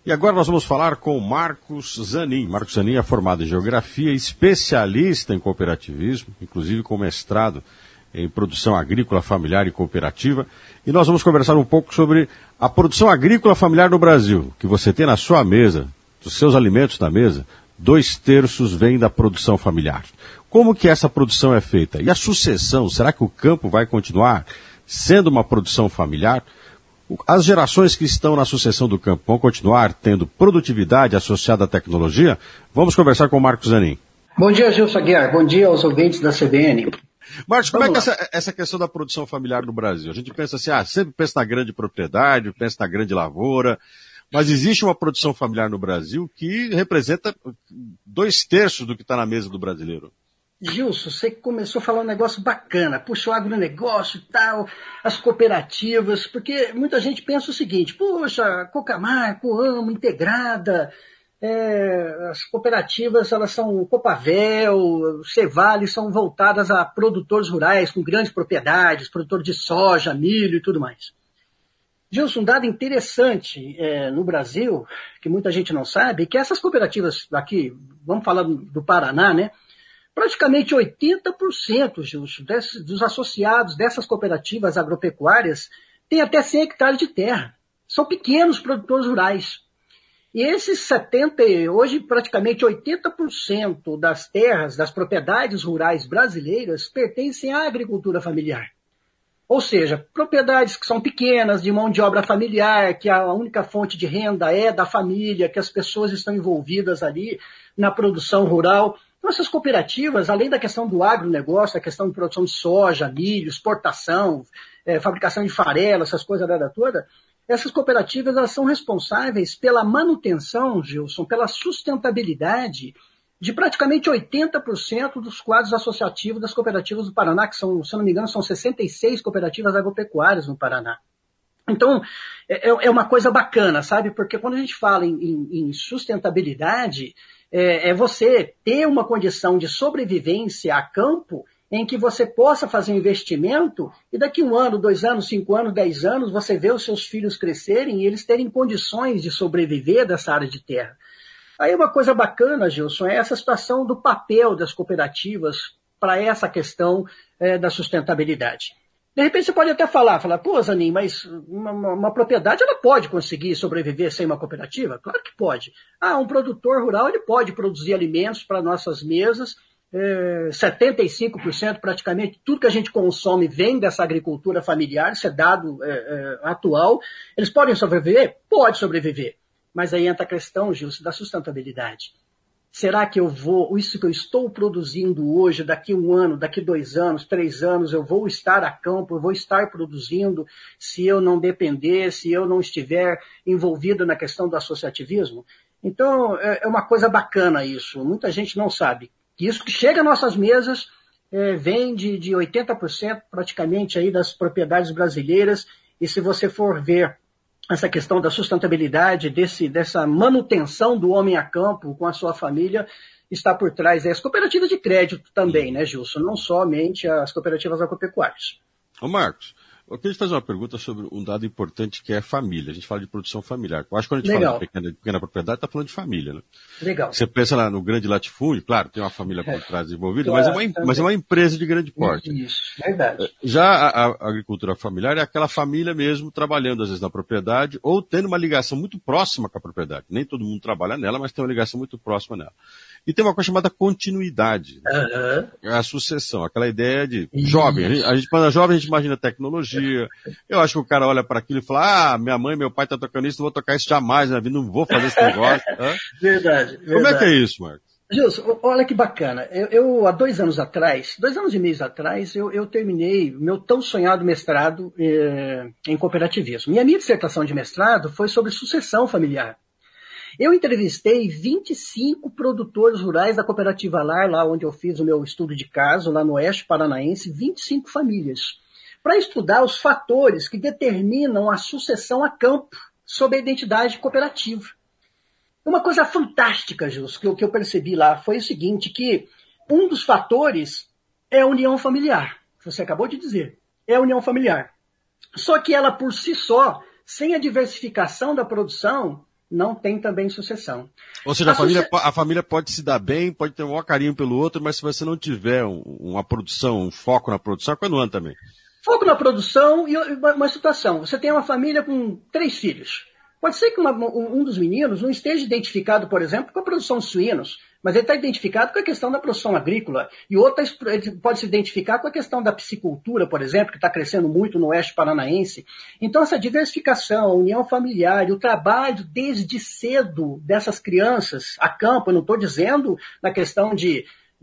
E agora nós vamos falar com Marcos Zanin. Marcos Zanin é formado em Geografia, especialista em cooperativismo, inclusive com mestrado em produção agrícola familiar e cooperativa. E nós vamos conversar um pouco sobre a produção agrícola familiar no Brasil, que você tem na sua mesa, dos seus alimentos na mesa, 2/3 vêm da produção familiar. Como que essa produção é feita? E a sucessão, será que o campo vai continuar sendo uma produção familiar? As gerações que estão na sucessão do campo vão continuar tendo produtividade associada à tecnologia? Vamos conversar com o Marcos Zanin. Bom dia, Gilson Aguiar. Bom dia aos ouvintes da CBN. Marcos, como é que essa questão da produção familiar no Brasil? A gente pensa assim, sempre pensa na grande propriedade, pensa na grande lavoura, mas existe uma produção familiar no Brasil que representa 2/3 do que está na mesa do brasileiro. Gilson, você começou a falar um negócio bacana, puxa o agronegócio e tal, as cooperativas, porque muita gente pensa o seguinte, poxa, Cocamar, Coamo, Integrada, as cooperativas, elas são Copavel, Cevale, são voltadas a produtores rurais com grandes propriedades, produtores de soja, milho e tudo mais. Gilson, um dado interessante no Brasil, que muita gente não sabe, é que essas cooperativas aqui, vamos falar do Paraná, né? Praticamente 80%, Gilson, dos associados dessas cooperativas agropecuárias têm até 100 hectares de terra. São pequenos produtores rurais. E esses hoje praticamente 80% das terras, das propriedades rurais brasileiras pertencem à agricultura familiar. Ou seja, propriedades que são pequenas, de mão de obra familiar, que a única fonte de renda é da família, que as pessoas estão envolvidas ali na produção rural. Então, essas cooperativas, além da questão do agronegócio, a questão de produção de soja, milho, exportação, fabricação de farelo, essas coisas toda, essas cooperativas elas são responsáveis pela manutenção, Gilson, pela sustentabilidade de praticamente 80% dos quadros associativos das cooperativas do Paraná, que são, se eu não me engano, são 66 cooperativas agropecuárias no Paraná. Então, é uma coisa bacana, sabe? Porque quando a gente fala em sustentabilidade, é você ter uma condição de sobrevivência a campo em que você possa fazer um investimento e daqui 1 ano, 2 anos, 5 anos, 10 anos, você vê os seus filhos crescerem e eles terem condições de sobreviver dessa área de terra. Aí uma coisa bacana, Gilson, é essa situação do papel das cooperativas para essa questão da sustentabilidade. De repente você pode até falar, pô, Zanin, mas uma propriedade ela pode conseguir sobreviver sem uma cooperativa? Claro que pode. Um produtor rural ele pode produzir alimentos para nossas mesas, 75% praticamente, tudo que a gente consome vem dessa agricultura familiar, isso é dado atual. Eles podem sobreviver? Pode sobreviver. Mas aí entra a questão, Gilson, da sustentabilidade. Será que isso que eu estou produzindo hoje, daqui 1 ano, daqui 2 anos, 3 anos, eu vou estar a campo, eu vou estar produzindo se eu não depender, se eu não estiver envolvido na questão do associativismo? Então, é uma coisa bacana isso. Muita gente não sabe. Que isso que chega às nossas mesas vem de 80% praticamente aí das propriedades brasileiras. E se você for ver essa questão da sustentabilidade, dessa manutenção do homem a campo com a sua família, está por trás as cooperativas de crédito também, né, Gilson? Não somente as cooperativas agropecuárias. Ô Marcos, eu queria te fazer uma pergunta sobre um dado importante que é a família. A gente fala de produção familiar. Eu acho que quando a gente fala de pequena propriedade, está falando de família, né? Legal. Você pensa lá no grande latifúndio, claro, tem uma família por trás envolvida, claro, mas é uma empresa de grande porte. Isso, verdade. Já a agricultura familiar é aquela família mesmo trabalhando, às vezes, na propriedade ou tendo uma ligação muito próxima com a propriedade. Nem todo mundo trabalha nela, mas tem uma ligação muito próxima nela. E tem uma coisa chamada continuidade. É a sucessão, aquela ideia de jovem. Quando é jovem, a gente imagina tecnologia. Eu acho que o cara olha para aquilo e fala, minha mãe, meu pai tá tocando isso, não vou tocar isso jamais na vida, não vou fazer esse negócio. Verdade. Como é que é isso, Marcos? Gilson, olha que bacana. Eu há 2 anos atrás, 2 anos e meio atrás, eu terminei meu tão sonhado mestrado em cooperativismo. E a minha dissertação de mestrado foi sobre sucessão familiar. Eu entrevistei 25 produtores rurais da Cooperativa Lar, lá onde eu fiz o meu estudo de caso, lá no Oeste Paranaense, 25 famílias, para estudar os fatores que determinam a sucessão a campo sob a identidade cooperativa. Uma coisa fantástica, Gilson, que eu percebi lá foi o seguinte, que um dos fatores é a união familiar. Você acabou de dizer, é a união familiar. Só que ela por si só, sem a diversificação da produção, não tem também sucessão. Ou seja, a família pode se dar bem, pode ter um maior carinho pelo outro, mas se você não tiver uma produção, um foco na produção, é quando anda também. Foco na produção e uma situação. Você tem uma família com 3 filhos. Pode ser que um dos meninos não esteja identificado, por exemplo, com a produção de suínos, mas ele está identificado com a questão da produção agrícola. E outro pode se identificar com a questão da piscicultura, por exemplo, que está crescendo muito no oeste paranaense. Então, essa diversificação, a união familiar e o trabalho desde cedo dessas crianças a campo, eu não estou dizendo na questão de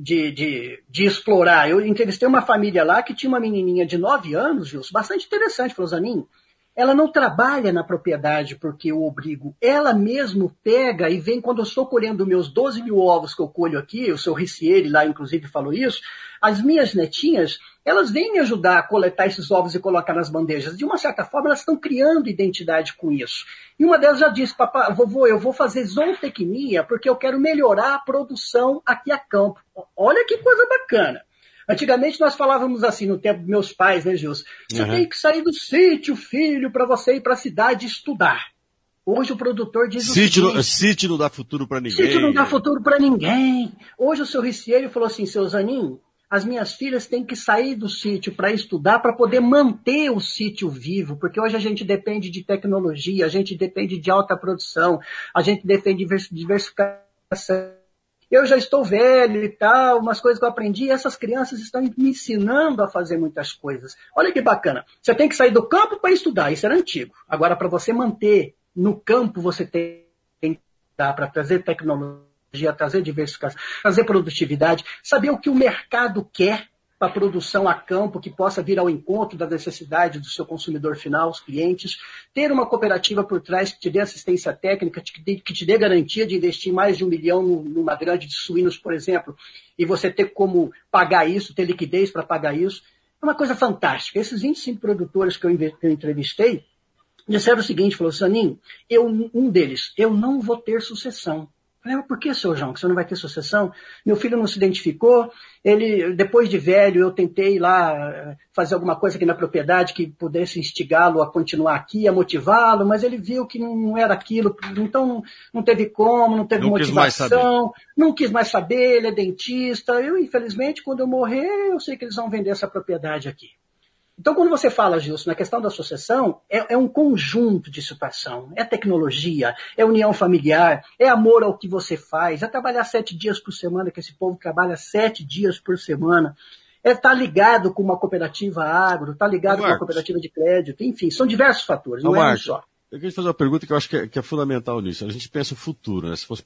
explorar. Eu entrevistei uma família lá que tinha uma menininha de 9 anos, Gilson, bastante interessante, falou, Zanin, ela não trabalha na propriedade porque eu obrigo. Ela mesmo pega e vem, quando eu estou colhendo meus 12 mil ovos que eu colho aqui, o seu Ricieri lá inclusive falou isso, as minhas netinhas, elas vêm me ajudar a coletar esses ovos e colocar nas bandejas. De uma certa forma, elas estão criando identidade com isso. E uma delas já disse, papai, vovô, eu vou fazer zootecnia porque eu quero melhorar a produção aqui a campo. Olha que coisa bacana. Antigamente nós falávamos assim, no tempo dos meus pais, né, Gilson? Você tem que sair do sítio, filho, para você ir para a cidade estudar. Hoje o produtor diz o seguinte... Sítio não dá futuro para ninguém. Sítio não dá futuro para ninguém. Hoje o seu Ricieri falou assim, seu Zanin, as minhas filhas têm que sair do sítio para estudar, para poder manter o sítio vivo, porque hoje a gente depende de tecnologia, a gente depende de alta produção, a gente depende de diversificação. Eu já estou velho e tal, umas coisas que eu aprendi, e essas crianças estão me ensinando a fazer muitas coisas. Olha que bacana. Você tem que sair do campo para estudar, isso era antigo. Agora, para você manter no campo, você tem que dar para trazer tecnologia, trazer diversificação, trazer produtividade, saber o que o mercado quer para a produção a campo, que possa vir ao encontro da necessidade do seu consumidor final, os clientes, ter uma cooperativa por trás que te dê assistência técnica, que te dê garantia de investir mais de 1 milhão numa grande de suínos, por exemplo, e você ter como pagar isso, ter liquidez para pagar isso. É uma coisa fantástica. Esses 25 produtores que eu entrevistei disseram o seguinte, falou, Zanin, um deles, eu não vou ter sucessão. Falei, mas por que, seu João, que você não vai ter sucessão? Meu filho não se identificou, ele, depois de velho, eu tentei lá fazer alguma coisa aqui na propriedade que pudesse instigá-lo a continuar aqui, a motivá-lo, mas ele viu que não era aquilo, então não teve como, não teve motivação, não quis mais saber, ele é dentista. Eu, infelizmente, quando eu morrer, eu sei que eles vão vender essa propriedade aqui. Então, quando você fala, Gilson, na questão da sucessão, é um conjunto de situação. É tecnologia, é união familiar, é amor ao que você faz, é trabalhar 7 dias por semana, que esse povo trabalha 7 dias por semana, é estar ligado com uma cooperativa agro, estar ligado com uma cooperativa de crédito, enfim, são diversos fatores, não é um só. Eu queria te fazer uma pergunta que eu acho que é fundamental nisso. A gente pensa o futuro, né? Se fosse,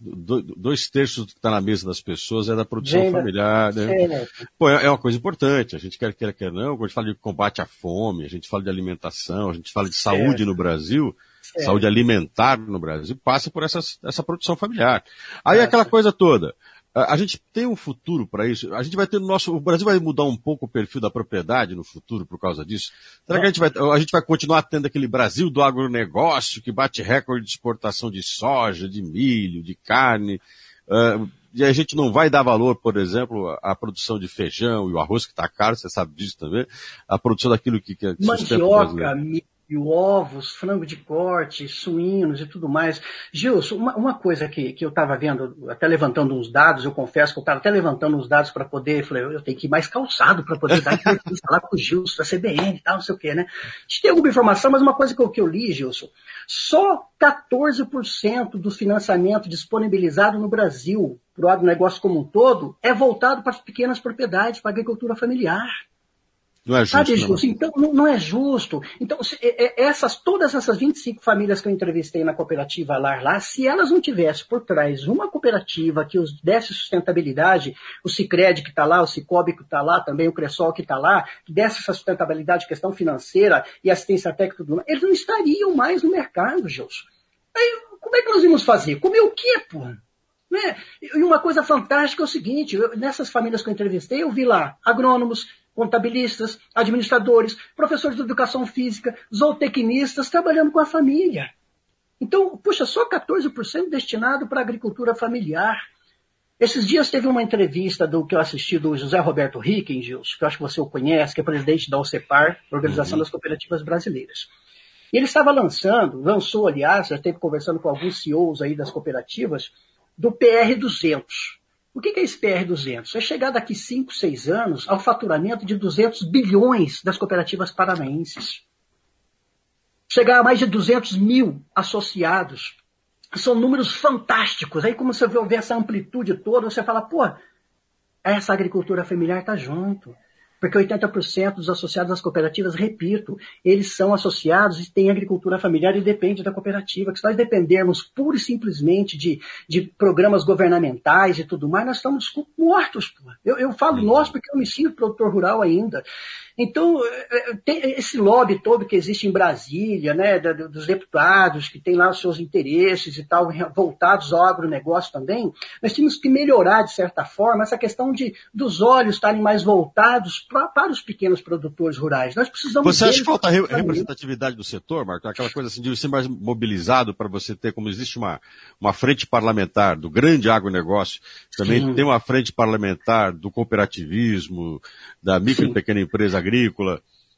2/3 do que está na mesa das pessoas é da produção familiar, né? É uma coisa importante. A gente quer não, quando a gente fala de combate à fome, a gente fala de alimentação, a gente fala de saúde no Brasil, saúde alimentar no Brasil, passa por essa produção familiar. Aí aquela coisa toda. A gente tem um futuro para isso? A gente vai ter o Brasil vai mudar um pouco o perfil da propriedade no futuro por causa disso? Será que a gente vai continuar tendo aquele Brasil do agronegócio que bate recorde de exportação de soja, de milho, de carne? E a gente não vai dar valor, por exemplo, à produção de feijão e o arroz que está caro, você sabe disso também, a produção daquilo que sustenta o brasileiro. Ovos, frango de corte, suínos e tudo mais. Gilson, uma coisa que eu estava vendo, até levantando uns dados, eu confesso que eu estava até levantando uns dados para poder, falei, eu tenho que ir mais calçado para poder dar entrevista lá com o Gilson, da CBN e tal, não sei o quê, né? A gente tem alguma informação, mas uma coisa que eu li, Gilson, só 14% do financiamento disponibilizado no Brasil para o agronegócio como um todo é voltado para as pequenas propriedades, para a agricultura familiar. Não é justo. Não. Então, não é justo. Então, todas essas 25 famílias que eu entrevistei na cooperativa Lar lá, se elas não tivessem por trás uma cooperativa que os desse sustentabilidade, o Sicredi que está lá, o Cicobi que está lá, também o Cressol que está lá, que desse essa sustentabilidade, questão financeira e assistência técnica, tudo mais, eles não estariam mais no mercado, Gilson. Aí, como é que nós íamos fazer? Comer o quê, pô? Né? E uma coisa fantástica é o seguinte, nessas famílias que eu entrevistei, eu vi lá agrônomos, contabilistas, administradores, professores de educação física, zootecnistas, trabalhando com a família. Então, puxa, só 14% destinado para a agricultura familiar. Esses dias teve uma entrevista que eu assisti do José Roberto Ricken, Gilson, que eu acho que você o conhece, que é presidente da OCEPAR, Organização das Cooperativas Brasileiras. E ele lançou, aliás, já esteve conversando com alguns CEOs aí das cooperativas, do PR200. O que é esse PR200? É chegar daqui 5, 6 anos ao faturamento de 200 bilhões das cooperativas paranaenses. Chegar a mais de 200 mil associados. São números fantásticos. Aí, como você vê essa amplitude toda, você fala, pô, essa agricultura familiar está junto. Porque 80% dos associados às cooperativas, repito, eles são associados e têm agricultura familiar e depende da cooperativa. Que se nós dependermos pura e simplesmente de programas governamentais e tudo mais, nós estamos mortos. Pô. Eu falo nós porque eu me sinto produtor rural ainda. Então, tem esse lobby todo que existe em Brasília, né, dos deputados, que tem lá os seus interesses e tal, voltados ao agronegócio também, nós temos que melhorar, de certa forma, essa questão dos olhos estarem mais voltados para os pequenos produtores rurais. Nós precisamos... Você acha que falta representatividade do setor, Marco? Aquela coisa assim de ser mais mobilizado para você ter, como existe uma frente parlamentar do grande agronegócio, também tem uma frente parlamentar do cooperativismo, da micro e pequena empresa agrícola.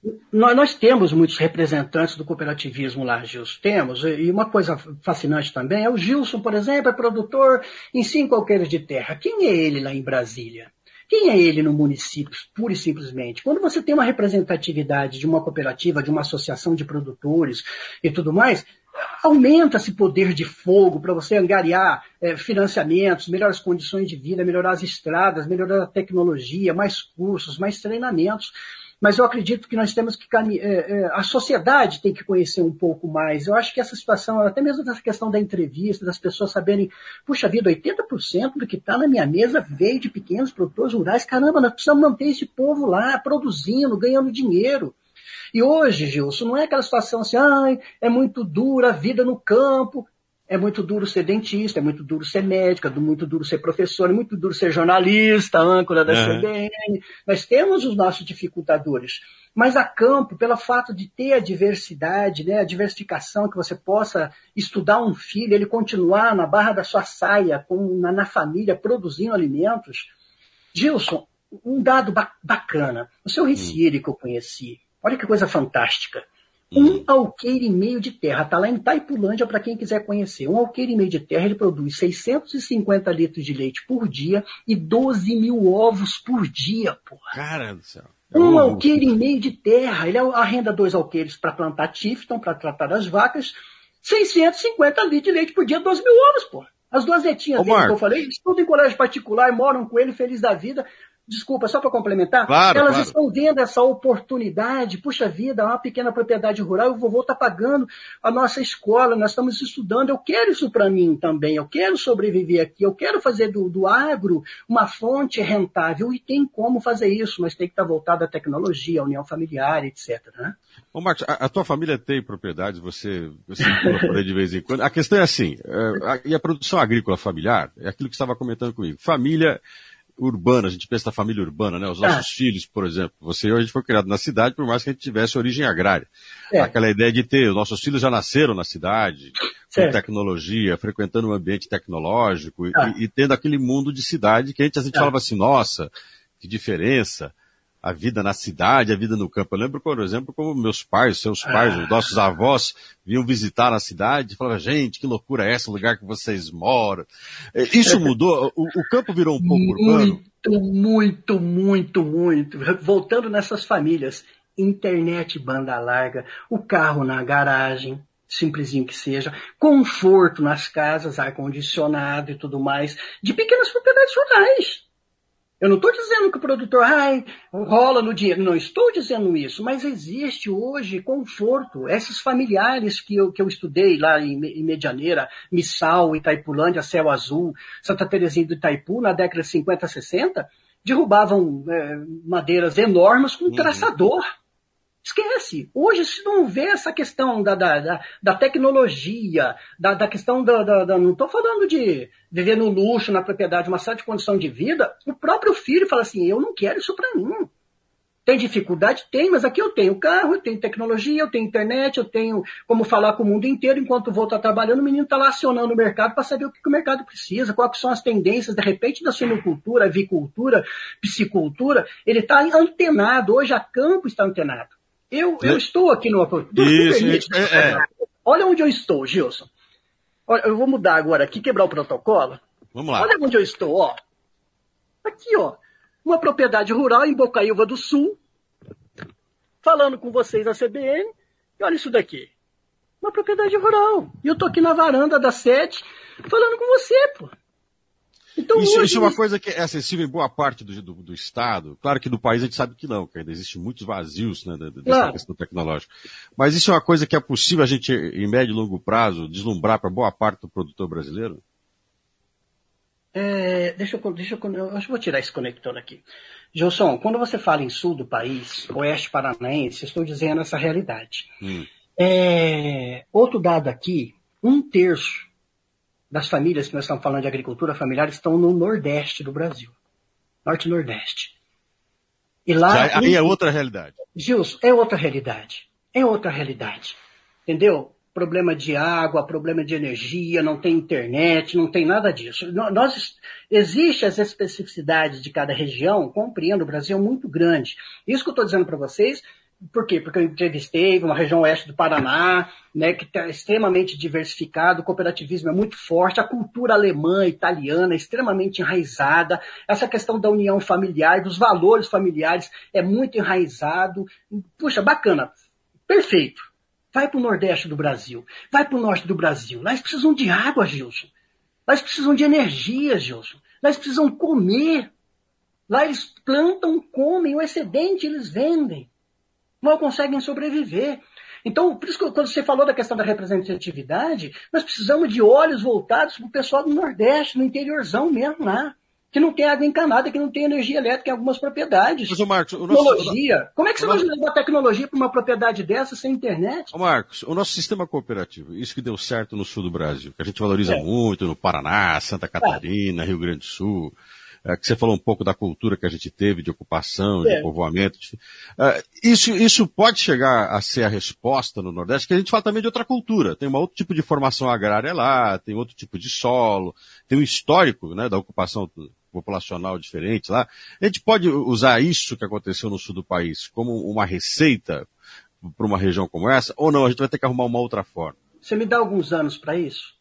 Nós temos muitos representantes do cooperativismo lá, Gilson, temos, e uma coisa fascinante também é o Gilson, por exemplo, é produtor em 5 alqueires de terra. Quem é ele lá em Brasília? Quem é ele no município, pura e simplesmente? Quando você tem uma representatividade de uma cooperativa, de uma associação de produtores e tudo mais, aumenta esse poder de fogo para você angariar financiamentos, melhores condições de vida, melhorar as estradas, melhorar a tecnologia, mais cursos, mais treinamentos. Mas eu acredito que nós temos que a sociedade tem que conhecer um pouco mais. Eu acho que essa situação, até mesmo dessa questão da entrevista, das pessoas saberem, puxa vida, 80% do que está na minha mesa veio de pequenos produtores rurais. Caramba, nós precisamos manter esse povo lá, produzindo, ganhando dinheiro. E hoje, Gilson, não é aquela situação assim, é muito dura a vida no campo, é muito duro ser dentista, é muito duro ser médico, é muito duro ser professor, é muito duro ser jornalista, âncora da CBN. Nós temos os nossos dificultadores. Mas a campo, pelo fato de ter a diversidade, né, a diversificação, que você possa estudar um filho, ele continuar na barra da sua saia, na família, produzindo alimentos. Gilson, um dado bacana. O seu Ricieri que eu conheci, olha que coisa fantástica. 1,5 alqueire de terra, está lá em Itaipulândia para quem quiser conhecer. 1,5 alqueire de terra, ele produz 650 litros de leite por dia e 12 mil ovos por dia, porra. Cara do céu. 1,5 alqueire de terra, ele arrenda 2 alqueires para plantar tifton, para tratar as vacas, 650 litros de leite por dia, 12 mil ovos, porra. As 2 netinhas dele que eu falei, estudam em colégio particular, moram com ele, feliz da vida. Desculpa, só para complementar, elas estão vendo essa oportunidade, puxa vida, uma pequena propriedade rural, o vovô está pagando a nossa escola, nós estamos estudando, eu quero isso para mim também, eu quero sobreviver aqui, eu quero fazer do agro uma fonte rentável, e tem como fazer isso, mas tem que estar voltado à tecnologia, à união familiar, etc. Né? Ô Marcos, a tua família tem propriedades, você pula por aí de vez em quando. A questão é assim, e a produção agrícola familiar, é aquilo que você estava comentando comigo, família urbana, a gente pensa na família urbana, né? Os nossos filhos, por exemplo. Você e eu, a gente foi criado na cidade, por mais que a gente tivesse origem agrária. Aquela ideia de ter, os nossos filhos já nasceram na cidade, com tecnologia, frequentando um ambiente tecnológico e tendo aquele mundo de cidade que a gente falava assim, nossa, que diferença. A vida na cidade, a vida no campo. Eu lembro, por exemplo, como meus pais, seus pais, os nossos avós vinham visitar na cidade e falavam, gente, que loucura é essa, o lugar que vocês moram. Isso mudou? O campo virou um pouco urbano? Muito. Voltando nessas famílias, internet banda larga, o carro na garagem, simplesinho que seja, conforto nas casas, ar-condicionado e tudo mais, de pequenas propriedades rurais. Eu não estou dizendo que o produtor rola no dinheiro, não estou dizendo isso, mas existe hoje conforto. Esses familiares que eu estudei lá em Medianeira, Missal, Itaipulândia, Céu Azul, Santa Terezinha do Itaipu, na década de 50, 60, derrubavam madeiras enormes com um traçador. Esquece. Hoje, se não vê essa questão da tecnologia, da questão não estou falando de viver no luxo, na propriedade, uma certa condição de vida, o próprio filho fala assim, eu não quero isso para mim. Tem dificuldade? Tem, mas aqui eu tenho carro, eu tenho tecnologia, eu tenho internet, eu tenho como falar com o mundo inteiro, enquanto o vô está trabalhando, o menino está lá acionando o mercado para saber o que o mercado precisa, quais são as tendências, de repente, da suinocultura, avicultura, piscicultura, ele está antenado, hoje a campo está antenado. Eu estou aqui no... Isso, Olha onde eu estou, Gilson. Olha, eu vou mudar agora aqui, quebrar o protocolo. Vamos lá. Olha onde eu estou, ó. Aqui, ó. Uma propriedade rural em Bocaiúva do Sul. Falando com vocês na CBN. E olha isso daqui. Uma propriedade rural. E eu tô aqui na varanda da sede falando com você, pô. Então, isso é uma coisa que é acessível em boa parte do Estado. Claro que do país a gente sabe que não, que ainda existem muitos vazios, né, dessa questão tecnológica. Mas isso é uma coisa que é possível a gente, em médio e longo prazo, deslumbrar para boa parte do produtor brasileiro? Deixa eu acho que vou tirar esse conector aqui. Gilson, quando você fala em sul do país, oeste paranaense, estou dizendo essa realidade. Outro dado aqui, 1/3 das famílias que nós estamos falando de agricultura familiar estão no Nordeste do Brasil. Norte e Nordeste. E lá... Aí é outra realidade. Gilson, é outra realidade. É outra realidade. Entendeu? Problema de água, problema de energia, não tem internet, não tem nada disso. Existem as especificidades de cada região, compreendo, o Brasil é muito grande. Isso que eu estou dizendo para vocês, por quê? Porque eu entrevistei uma região oeste do Paraná, né, que está extremamente diversificado, o cooperativismo é muito forte, a cultura alemã, italiana é extremamente enraizada, essa questão da união familiar, dos valores familiares é muito enraizado. Puxa, bacana, perfeito. Vai para o Nordeste do Brasil, vai para o Norte do Brasil. Lá eles precisam de água, Gilson. Lá eles precisam de energia, Gilson. Lá eles precisam comer. Lá eles plantam, comem, o excedente eles vendem. Não conseguem sobreviver. Então, por isso que quando você falou da questão da representatividade, nós precisamos de olhos voltados para o pessoal do Nordeste, no interiorzão mesmo lá. Que não tem água encanada, que não tem energia elétrica em algumas propriedades. Mas, Marcos, tecnologia. Como é que você vai levar tecnologia para uma propriedade dessa sem internet? Marcos, o nosso sistema cooperativo, isso que deu certo no sul do Brasil, que a gente valoriza muito no Paraná, Santa Catarina, Rio Grande do Sul, que você falou um pouco da cultura que a gente teve de ocupação, de povoamento. Isso pode chegar a ser a resposta no Nordeste, que a gente fala também de outra cultura. Tem um outro tipo de formação agrária lá, tem outro tipo de solo, tem um histórico, né, da ocupação populacional diferente lá. A gente pode usar isso que aconteceu no sul do país como uma receita para uma região como essa, ou não? A gente vai ter que arrumar uma outra forma. Você me dá alguns anos para isso?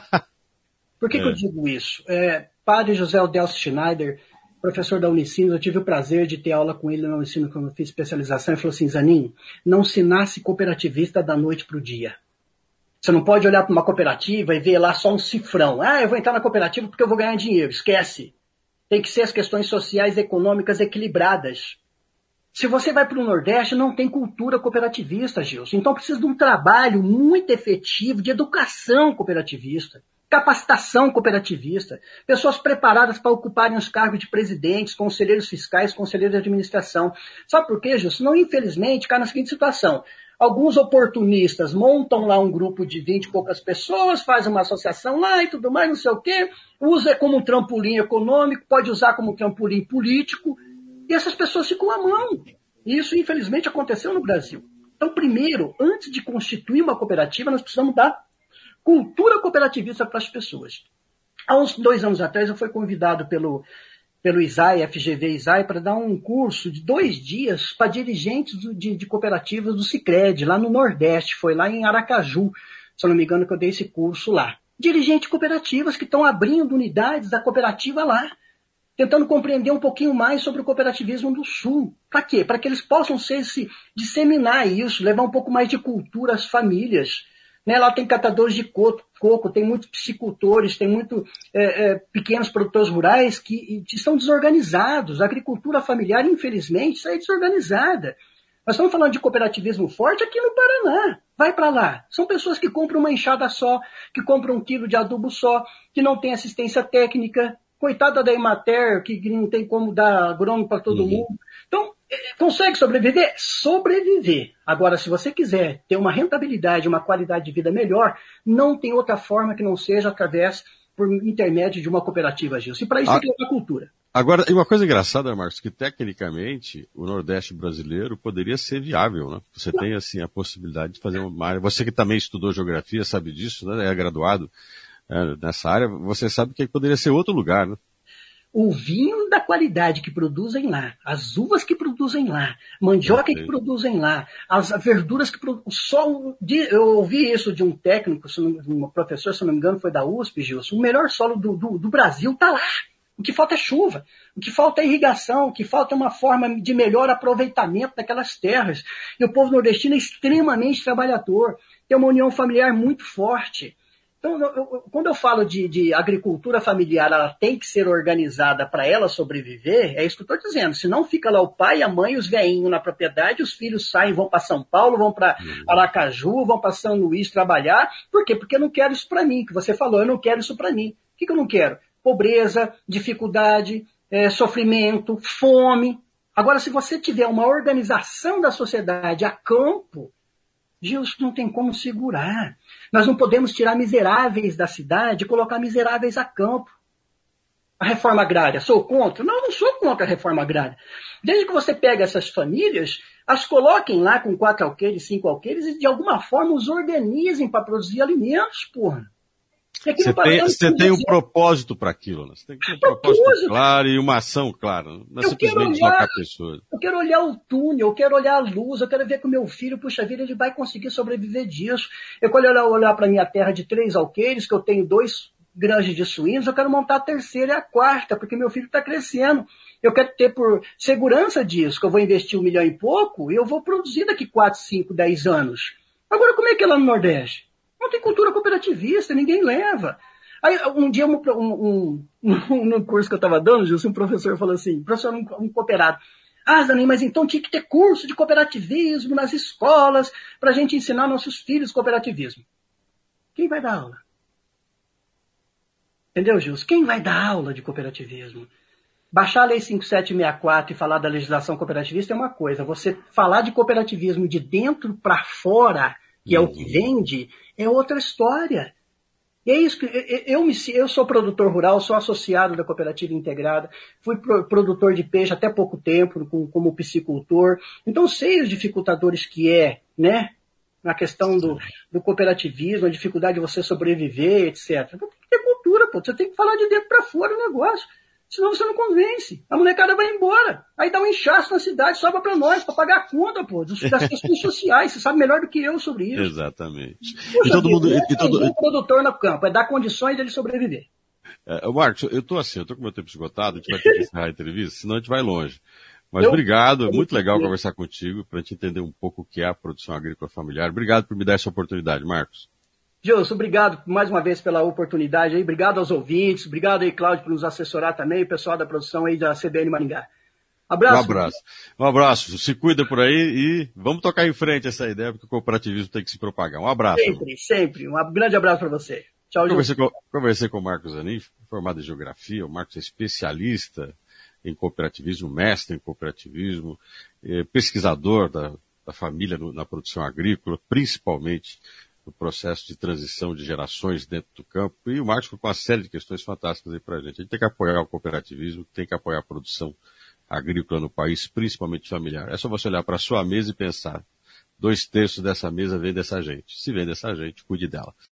Por que eu digo isso? Padre José Odelso Schneider, professor da Unicinos, eu tive o prazer de ter aula com ele na Unicinos quando eu fiz especialização, ele falou assim, Zanin, não se nasce cooperativista da noite para o dia. Você não pode olhar para uma cooperativa e ver lá só um cifrão. Eu vou entrar na cooperativa porque eu vou ganhar dinheiro. Esquece. Tem que ser as questões sociais e econômicas equilibradas. Se você vai para o Nordeste, não tem cultura cooperativista, Gilson. Então precisa de um trabalho muito efetivo de educação cooperativista, capacitação cooperativista, pessoas preparadas para ocuparem os cargos de presidentes, conselheiros fiscais, conselheiros de administração. Sabe por quê, Gilson? Não, infelizmente, cai na seguinte situação. Alguns oportunistas montam lá um grupo de 20 e poucas pessoas, fazem uma associação lá e tudo mais, não sei o quê, usa como um trampolim econômico, pode usar como um trampolim político, e essas pessoas ficam à mão. E isso, infelizmente, aconteceu no Brasil. Então, primeiro, antes de constituir uma cooperativa, nós precisamos dar cultura cooperativista para as pessoas. Há uns 2 anos atrás, eu fui convidado pelo ISAI, FGV ISAI, para dar um curso de 2 dias para dirigentes de cooperativas do Sicredi, lá no Nordeste, foi lá em Aracaju, se eu não me engano, que eu dei esse curso lá. Dirigentes cooperativas que estão abrindo unidades da cooperativa lá, tentando compreender um pouquinho mais sobre o cooperativismo do Sul. Para quê? Para que eles possam se disseminar isso, levar um pouco mais de cultura às famílias. Né? Lá tem catadores de coco, tem muitos piscicultores, tem muitos pequenos produtores rurais que estão desorganizados. A agricultura familiar, infelizmente, está desorganizada. Nós estamos falando de cooperativismo forte aqui no Paraná. Vai para lá. São pessoas que compram uma enxada só, que compram 1 quilo de adubo só, que não tem assistência técnica. Coitada da Emater, que não tem como dar agrônomo para todo mundo. Então, consegue sobreviver? Sobreviver. Agora, se você quiser ter uma rentabilidade, uma qualidade de vida melhor, não tem outra forma que não seja por intermédio de uma cooperativa, Gilson. E para isso tem que levar cultura. Agora, uma coisa engraçada, Marcos, que tecnicamente o Nordeste brasileiro poderia ser viável, né? Você tem, assim, a possibilidade de fazer uma área. Você que também estudou geografia, sabe disso, né? É graduado nessa área, você sabe que poderia ser outro lugar, né? o vinho da qualidade que produzem lá, as uvas que produzem lá, mandioca que produzem lá, as verduras que produzem. Eu ouvi isso de um técnico, um professor, se não me engano, foi da USP, Gilson. O melhor solo do Brasil está lá. O que falta é chuva, o que falta é irrigação, o que falta é uma forma de melhor aproveitamento daquelas terras. E o povo nordestino é extremamente trabalhador, tem uma união familiar muito forte. Então, quando eu falo de agricultura familiar, ela tem que ser organizada para ela sobreviver, é isso que eu estou dizendo. Senão fica lá o pai, a mãe, os velhinhos na propriedade, os filhos saem, vão para São Paulo, vão para Aracaju, vão para São Luís trabalhar. Por quê? Porque eu não quero isso para mim, que você falou, eu não quero isso para mim. O que eu não quero? Pobreza, dificuldade, sofrimento, fome. Agora, se você tiver uma organização da sociedade a campo, Gilson, não tem como segurar. Nós não podemos tirar miseráveis da cidade e colocar miseráveis a campo. A reforma agrária, sou contra? Não sou contra a reforma agrária. Desde que você pega essas famílias, as coloquem lá com 4 alqueires, 5 alqueires e de alguma forma os organizem para produzir alimentos, porra. Você tem um propósito para aquilo, né? Você tem que ter um propósito claro e uma ação clara. Não é simplesmente deslocar pessoas. Eu quero olhar o túnel, eu quero olhar a luz, eu quero ver que o meu filho, puxa vida, ele vai conseguir sobreviver disso. Eu quero olhar para a minha terra de 3 alqueires, que eu tenho 2 granjas de suínos, eu quero montar a 3ª e a 4ª, porque meu filho está crescendo. Eu quero ter por segurança disso, que eu vou investir 1 milhão e pouco e eu vou produzir daqui 4, 5, 10 anos. Agora, como é que é lá no Nordeste? Não tem cultura cooperativista, ninguém leva. Aí, um dia, no curso que eu estava dando, Gilson, um professor falou assim, professor, um cooperado, Zanin, mas então tinha que ter curso de cooperativismo nas escolas para a gente ensinar nossos filhos cooperativismo. Quem vai dar aula? Entendeu, Gilson? Quem vai dar aula de cooperativismo? Baixar a Lei 5764 e falar da legislação cooperativista é uma coisa. Você falar de cooperativismo de dentro para fora, que é o que vende, é outra história. E é isso que eu sou produtor rural, sou associado da Cooperativa Integrada, fui produtor de peixe até pouco tempo, como piscicultor. Então sei os dificultadores que né? Na questão do cooperativismo, a dificuldade de você sobreviver, etc. Tem que ter cultura, pô. Você tem que falar de dentro para fora o negócio. Senão você não convence. A molecada vai embora. Aí dá um inchaço na cidade, sobra para nós, para pagar a conta, pô, das questões sociais. Você sabe melhor do que eu sobre isso. Exatamente. Puxa, e todo mundo. Um produtor no campo, é dar condições dele sobreviver. Marcos, eu tô com meu tempo esgotado, a gente vai ter que encerrar a entrevista, senão a gente vai longe. Mas obrigado, é muito legal conversar contigo, para a gente entender um pouco o que é a produção agrícola familiar. Obrigado por me dar essa oportunidade, Marcos. Gilson, obrigado mais uma vez pela oportunidade aí, obrigado aos ouvintes, obrigado aí, Cláudio, por nos assessorar também, o pessoal da produção aí da CBN Maringá. Abraço. Um abraço, se cuida por aí e vamos tocar em frente essa ideia, porque o cooperativismo tem que se propagar. Um abraço. Sempre. Um grande abraço para você. Tchau, Gilson. Conversei com o Marcos Zanin, formado em Geografia, o Marcos é especialista em cooperativismo, mestre em cooperativismo, pesquisador da família na produção agrícola, principalmente no processo de transição de gerações dentro do campo, e o Marcos foi com uma série de questões fantásticas aí pra gente. A gente tem que apoiar o cooperativismo, tem que apoiar a produção agrícola no país, principalmente familiar. É só você olhar para a sua mesa e pensar, 2/3 dessa mesa vem dessa gente. Se vem dessa gente, cuide dela.